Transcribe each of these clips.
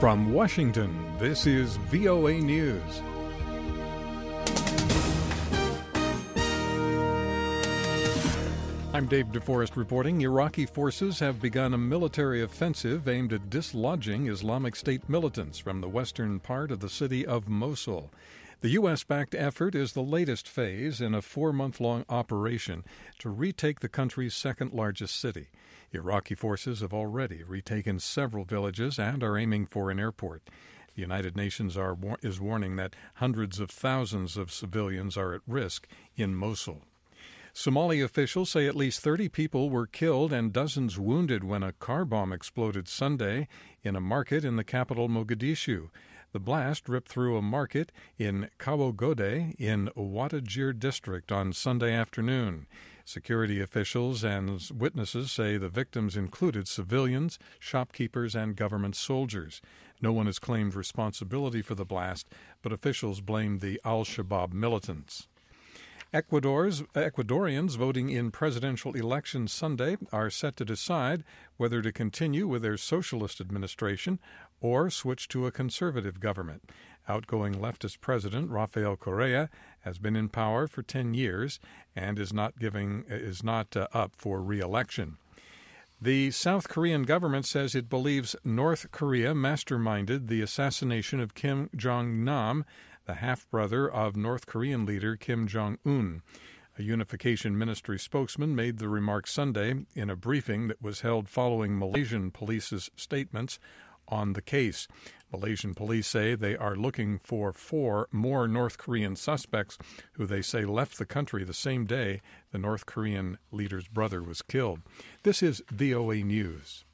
From Washington, this is VOA News. I'm Dave DeForest reporting. Iraqi forces have begun a military offensive aimed at dislodging Islamic State militants from the western part of the city of Mosul. The U.S.-backed effort is the latest phase in a 4-month-long operation to retake the country's second-largest city. Iraqi forces have already retaken several villages and are aiming for an airport. The United Nations is warning that hundreds of thousands of civilians are at risk in Mosul. Somali officials say at least 30 people were killed and dozens wounded when a car bomb exploded Sunday in a market in the capital Mogadishu. The blast ripped through a market in Kawogode in Wadajir district on Sunday afternoon. Security officials and witnesses say the victims included civilians, shopkeepers, and government soldiers. No one has claimed responsibility for the blast, but officials blame the al-Shabaab militants. Ecuadorians voting in presidential elections Sunday are set to decide whether to continue with their socialist administration or switch to a conservative government. Outgoing leftist president Rafael Correa has been in power for 10 years and is not up for re-election. The South Korean government says it believes North Korea masterminded the assassination of Kim Jong-nam, the half-brother of North Korean leader Kim Jong-un. A Unification Ministry spokesman made the remark Sunday in a briefing that was held following Malaysian police's statements on the case. Malaysian police say they are looking for 4 more North Korean suspects who they say left the country the same day the North Korean leader's brother was killed. This is VOA News.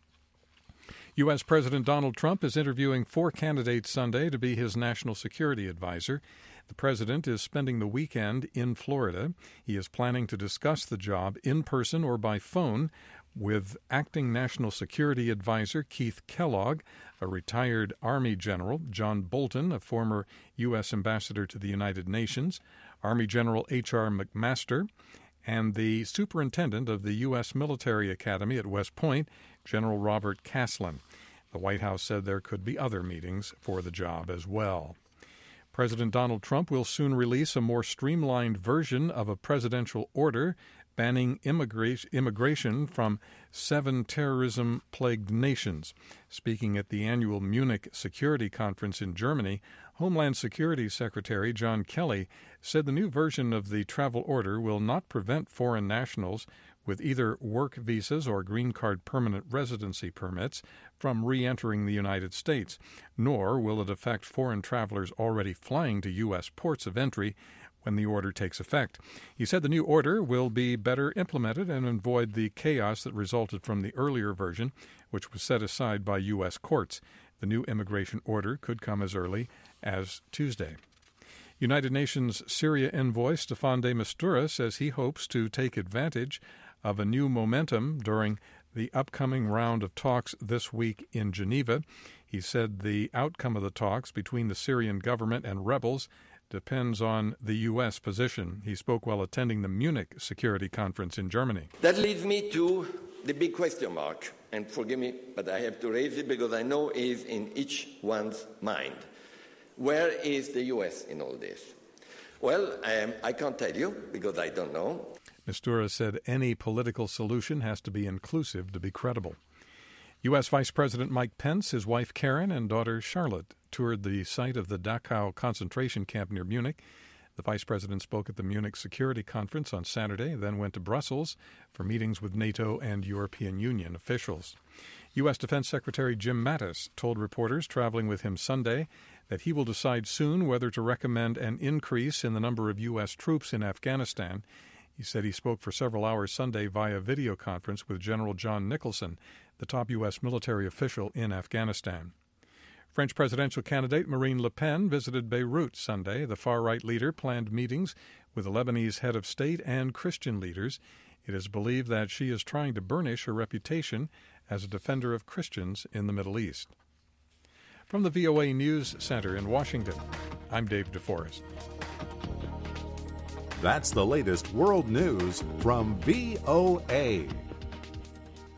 U.S. President Donald Trump is interviewing 4 candidates Sunday to be his national security advisor. The president is spending the weekend in Florida. He is planning to discuss the job in person or by phone with acting National Security Advisor Keith Kellogg, a retired Army general, John Bolton, a former U.S. ambassador to the United Nations, Army General H.R. McMaster, and the superintendent of the U.S. Military Academy at West Point, General Robert Caslen. The White House said there could be other meetings for the job as well. President Donald Trump will soon release a more streamlined version of a presidential order banning immigration from 7 terrorism-plagued nations. Speaking at the annual Munich Security Conference in Germany, Homeland Security Secretary John Kelly said the new version of the travel order will not prevent foreign nationals with either work visas or green card permanent residency permits from re-entering the United States, nor will it affect foreign travelers already flying to U.S. ports of entry when the order takes effect. He said the new order will be better implemented and avoid the chaos that resulted from the earlier version, which was set aside by U.S. courts. The new immigration order could come as early as Tuesday. United Nations Syria envoy Staffan de Mistura says he hopes to take advantage of a new momentum during the upcoming round of talks this week in Geneva. He said the outcome of the talks between the Syrian government and rebels depends on the U.S. position. He spoke while attending the Munich Security Conference in Germany. That leads me to the big question mark, and forgive me, but I have to raise it because I know it is in each one's mind. Where is the U.S. in all this? Well, I can't tell you because I don't know. Mistura said any political solution has to be inclusive to be credible. U.S. Vice President Mike Pence, his wife Karen, and daughter Charlotte toured the site of the Dachau concentration camp near Munich. The vice president spoke at the Munich Security Conference on Saturday, then went to Brussels for meetings with NATO and European Union officials. U.S. Defense Secretary Jim Mattis told reporters traveling with him Sunday that he will decide soon whether to recommend an increase in the number of U.S. troops in Afghanistan. He said he spoke for several hours Sunday via video conference with General John Nicholson, the top U.S. military official in Afghanistan. French presidential candidate Marine Le Pen visited Beirut Sunday. The far-right leader planned meetings with the Lebanese head of state and Christian leaders. It is believed that she is trying to burnish her reputation as a defender of Christians in the Middle East. From the VOA News Center in Washington, I'm Dave DeForest. That's the latest world news from VOA.